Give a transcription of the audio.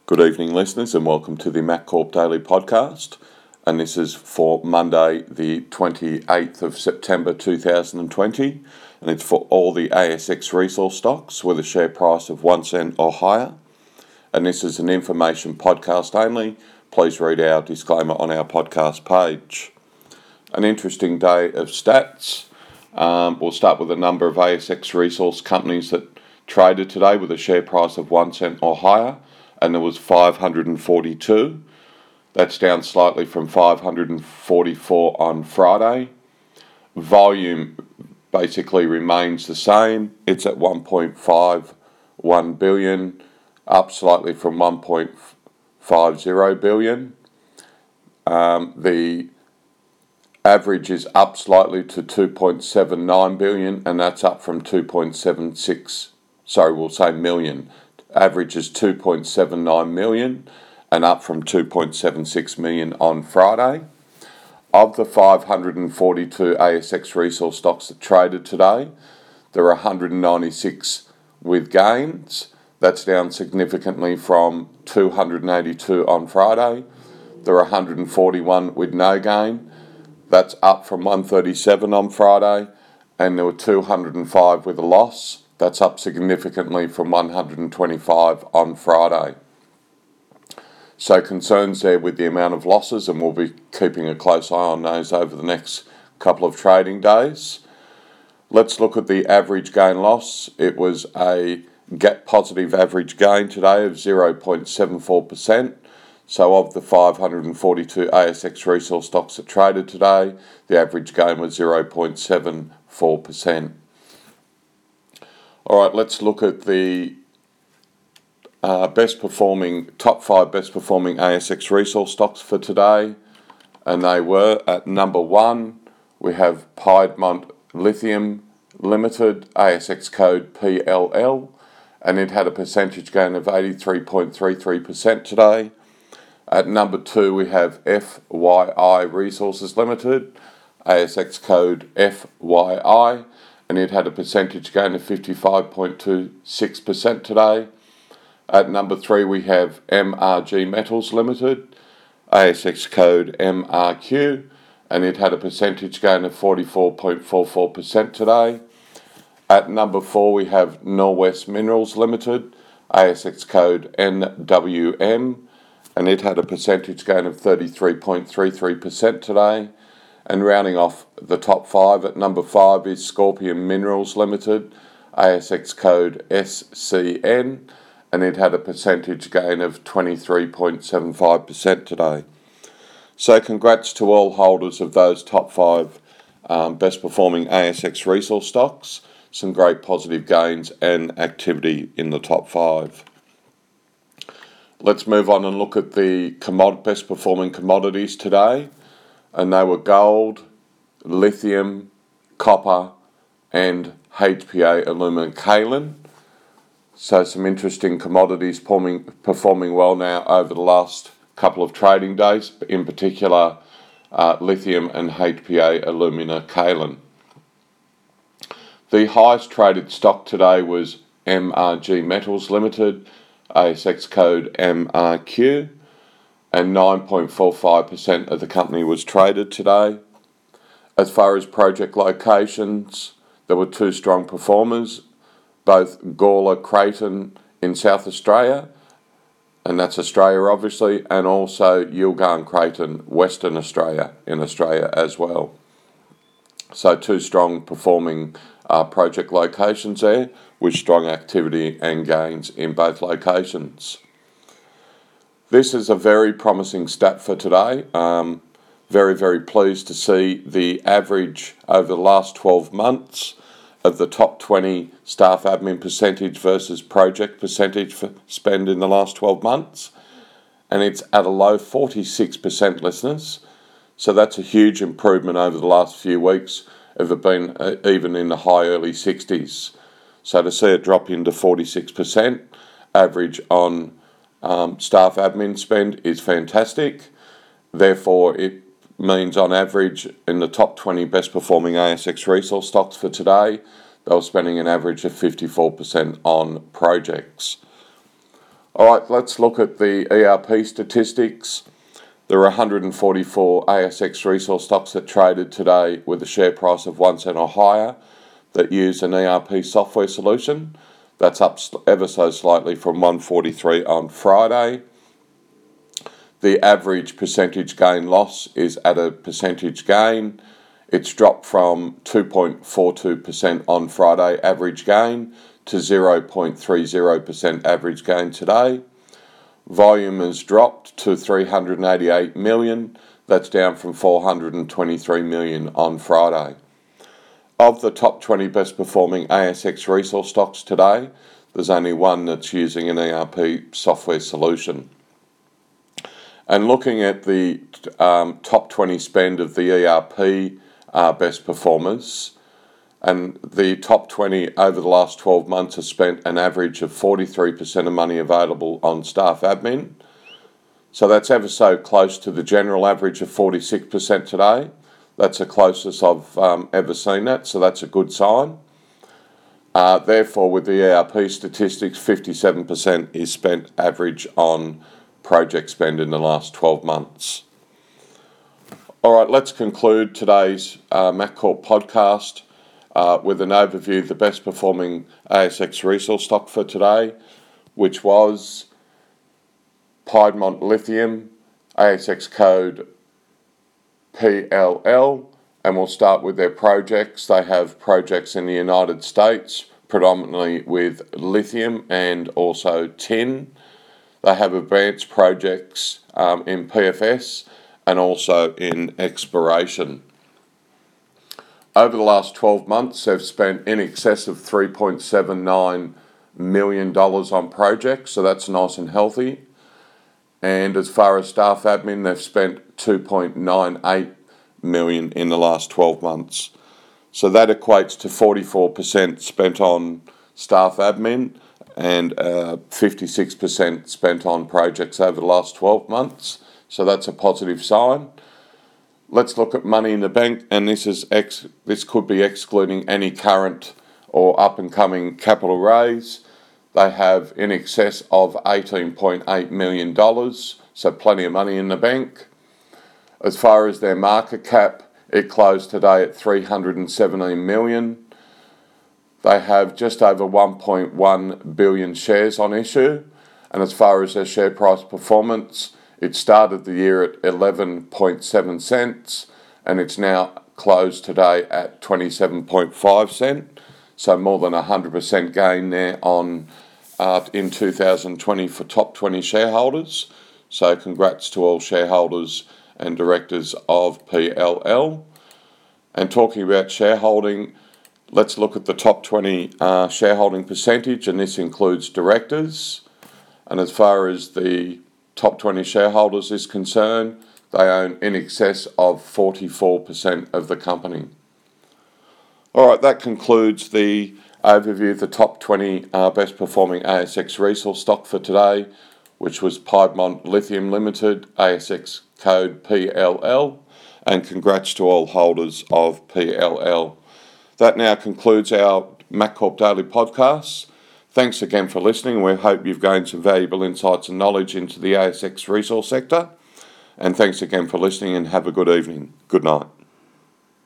Good evening, listeners, and welcome to the MacCorp Daily Podcast. And this is for Monday, the 28th of September 2020. And it's for all the ASX resource stocks with a share price of 1 cent or higher. And this is an information podcast only. Please read our disclaimer on our podcast page. An interesting day of stats. We'll start with a number of ASX resource companies that traded today with a share price of 1 cent or higher. And there was 542. That's down slightly from 544 on Friday. Volume basically remains the same. It's at 1.51 billion, up slightly from 1.50 billion. The average is up slightly to 2.79 billion, and that's up from 2.76, million. Average is 2.79 million and up from 2.76 million on Friday. Of the 542 ASX resource stocks that traded today, there are 196 with gains. That's down significantly from 282 on Friday. There are 141 with no gain. That's up from 137 on Friday. And there were 205 with a loss. That's up significantly from 125 on Friday. So concerns there with the amount of losses, and we'll be keeping a close eye on those over the next couple of trading days. Let's look at the average gain loss. It was a positive average gain today of 0.74%. So of the 542 ASX resource stocks that traded today, the average gain was 0.74%. All right, let's look at the top 5 best performing ASX resource stocks for today. And they were at number 1, we have Piedmont Lithium Limited, ASX code PLL, and it had a percentage gain of 83.33% today. At number 2, we have FYI Resources Limited, ASX code FYI, and it had a percentage gain of 55.26% today. At number 3, we have MRG Metals Limited, ASX code MRQ, and it had a percentage gain of 44.44% today. At number 4, we have Norwest Minerals Limited, ASX code NWM, and it had a percentage gain of 33.33% today. And rounding off the top 5, at number 5 is Scorpion Minerals Limited, ASX code SCN, and it had a percentage gain of 23.75% today. So congrats to all holders of those top 5 best performing ASX resource stocks. Some great positive gains and activity in the top 5. Let's move on and look at the best performing commodities today. And they were gold, lithium, copper, and HPA alumina kaolin. So some interesting commodities performing well now over the last couple of trading days, in particular lithium and HPA alumina kaolin. The highest traded stock today was MRG Metals Limited, ASX code MRQ, and 9.45% of the company was traded today. As far as project locations, there were 2 strong performers, both Gawler Creighton in South Australia, and that's Australia obviously, and also Yilgarn Creighton, Western Australia, in Australia as well. So 2 strong performing project locations there, with strong activity and gains in both locations. This is a very promising stat for today. Very, very pleased to see the average over the last 12 months of the top 20 staff admin percentage versus project percentage for spend in the last 12 months. And it's at a low 46%, listeners. So that's a huge improvement over the last few weeks of it being even in the high early 60s. So to see it drop into 46% average on staff admin spend is fantastic. Therefore, it means on average in the top 20 best performing ASX resource stocks for today, they were spending an average of 54% on projects. All right, let's look at the ERP statistics. There are 144 ASX resource stocks that traded today with a share price of 1 cent or higher that use an ERP software solution. That's up ever so slightly from 143 on Friday. The average percentage gain loss is at a percentage gain. It's dropped from 2.42% on Friday average gain to 0.30% average gain today. Volume has dropped to 388 million. That's down from 423 million on Friday. Of the top 20 best performing ASX resource stocks today, there's only one that's using an ERP software solution. And looking at the top 20 spend of the ERP best performers, and the top 20 over the last 12 months have spent an average of 43% of money available on staff admin. So that's ever so close to the general average of 46% today. That's the closest I've ever seen that, so that's a good sign. Therefore, with the ERP statistics, 57% is spent average on project spend in the last 12 months. All right, let's conclude today's MacCorp podcast with an overview of the best performing ASX resource stock for today, which was Piedmont Lithium, ASX code PLL, and we'll start with their projects. They have projects in the United States, predominantly with lithium and also tin. They have advanced projects in PFS and also in exploration. Over the last 12 months, they've spent in excess of $3.79 million on projects, so that's nice and healthy. And as far as staff admin, they've spent $2.98 million in the last 12 months. So that equates to 44% spent on staff admin and 56% spent on projects over the last 12 months. So that's a positive sign. Let's look at money in the bank, and this could be excluding any current or up-and-coming capital raise. They have in excess of $18.8 million, so plenty of money in the bank. As far as their market cap, it closed today at $317 million. They have just over 1.1 billion shares on issue, and as far as their share price performance, it started the year at 11.7 cents, and it's now closed today at 27.5 cents. So more than 100% gain there on in 2020 for top 20 shareholders. So congrats to all shareholders and directors of PLL. And talking about shareholding, let's look at the top 20 shareholding percentage, and this includes directors. And as far as the top 20 shareholders is concerned, they own in excess of 44% of the company. All right, that concludes the overview of the top 20 best performing ASX resource stock for today, which was Piedmont Lithium Limited, ASX code PLL, and congrats to all holders of PLL. That now concludes our MacCorp Daily Podcast. Thanks again for listening. We hope you've gained some valuable insights and knowledge into the ASX resource sector. And thanks again for listening, and have a good evening. Good night.